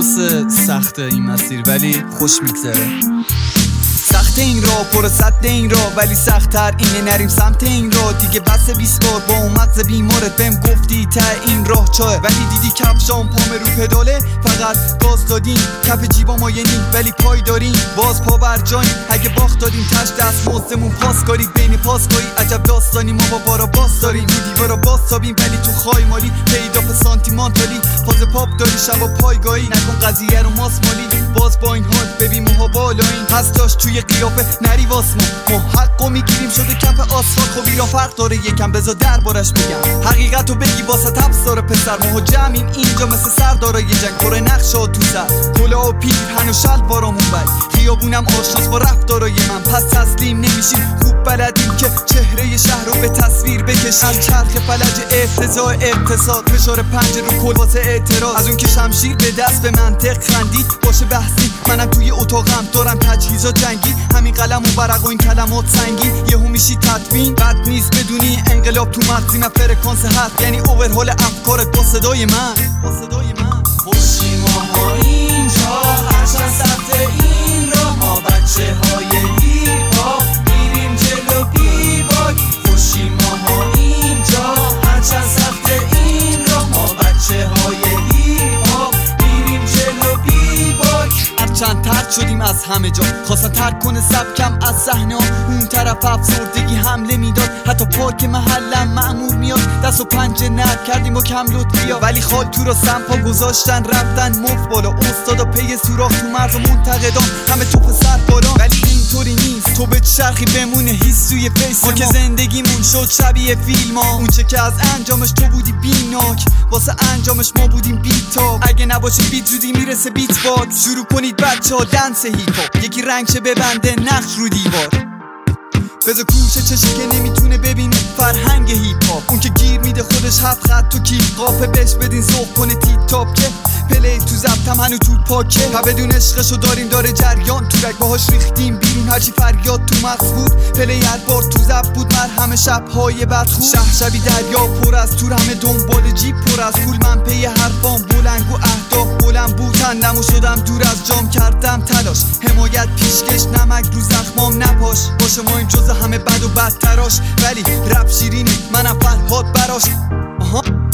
درسته سخته این مسیر ولی خوش میگذره. سخت این راه پر صد این راه ولی سخت‌تر اینه نریم سمت این راه دیگه. بس 20 بار با اون مغز بیمارت بهم گفتی ته این راه چاه، ولی دیدی کفشام پام رو پداله فقط گاز دادیم کف جیبا ما یه نیم ولی پای داریم باز پا بر جاییم. اگه باخت دادیم تش دست مزدمون پاس کاری بین پاسکاری عجب داستانی ما با بارا باس داریم. این دیوارا باز تابیم ولی تو خای مالی پیدا به سانتیمانتالی فاز پاپ داری شبا پایگاهی نکن قضیه رو ماسمالی. باز با این حال ببین موها بالاییم هستاش توی قیافه نری واسمون ما حقو میگیریم شده کف آسفالت. خب ایران فرق داره یکم بذار دربارش بگم حقیقتو بگی واسه تبس داره پسر. ماها جمعیم اینجا مثل سردارای جنگ پر نقشا تو سر کلا و پیرهن و شلوارامون بد خیابونم آشناس با رفتارای من. پس تسلیم نمیشیم خوب بلدیم که چهره شهر رو به تصویر بکشیم. از چرخ فلج اقتضاء اقتصاد فشار پنجه رو کل واسه اعتراض از اون که شمشیر به دست به منطق خندید باشه بحثی. منم توی اتاقم دارم تجهیزات جنگی همین قلم و برق و این کلمات سنگین یهو میشی تدوین. بد نیست بدونی انقلاب تو مغزیم فرکانس هست یعنی اوورهول افکارت با صدای من. خوشی ماها اینجا هرچند سخت این راه ما بچه های هیپ هاپ میریم جلو بی باک. خوشی ماها اینجا هرچند سخت این راه ما بچه های هیپ هاپ میریم جلو بی باک. هرچند ترد شدیم از همه جا خواستن ترک کنه سبکم از صحنه ها. اون طرف افسردگی حمله میداد حتی پارک محلم مأمور میاد. دست و پنجه نرد کردیم با کم لطفیا ولی خال تو را سمپا گذاشتن رفتن مفت بالا. استادا پی سوراخ تو مرز و منتقدان همه تو پسر بالا ولی اینطوری نیست. تو به چرخی بمونه هیس توی فیس ما که زندگیمون شد شبیه فیلم ها. اون چه که از انجامش تو بودی بیناک واسه انجامش ما بودیم بیتاب. اگه نباشه بیت زودی میرسه بیت باکس. شروع کنید بچه ها دنس هیپ هاپ یکی رنگشه ببنده نقش رو دیوار. بذار کوشه چشی که نمیتونه ببینه فرهنگ هیپ هاپ. اون که گیر میده خودش 7 خط تو کیف قافه بهش بدین ذوق کنه تیپ تاپ که پلی تو ضبطم هنو تو پاکه. و بدون عشقشو داریم داره جریان تو رگ باهاش ریختیم بیرون هرچی فریاد تو مغز بود. پلی هر بار تو ضبط بود مرهم شبهای بدخون. شهر شبی دریا پر از تور همه دنبال جیب پر از پول. من پی حرفام بلنگ و اهداف بلند بود تندمو شدم دور از جام کردم تلاش. حمایت پیشکش نمک رو زخمام نپاش باشه ما این جز همه بد و بدتراش ولی رپ شیرینه منم فرهاد براش.